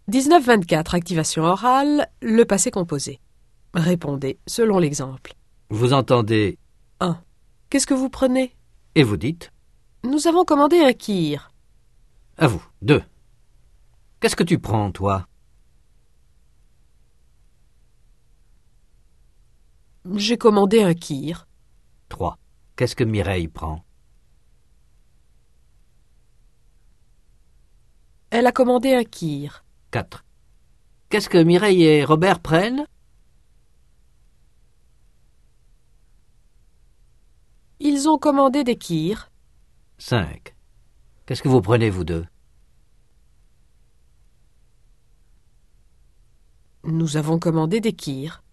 19-24, activation orale, le passé composé. Répondez selon l'exemple. Vous entendez 1. Qu'est-ce que vous prenez? et vous dites. Nous avons commandé un kir. À vous. 2. Qu'est-ce que tu prends, toi? J'ai commandé un kir. 3. Qu'est-ce que Mireille prend? Elle a commandé un kir. 4. Qu'est-ce que Mireille et Robert prennent? Ils ont commandé des kirs. 5. Qu'est-ce que vous prenez, vous deux? Nous avons commandé des kirs.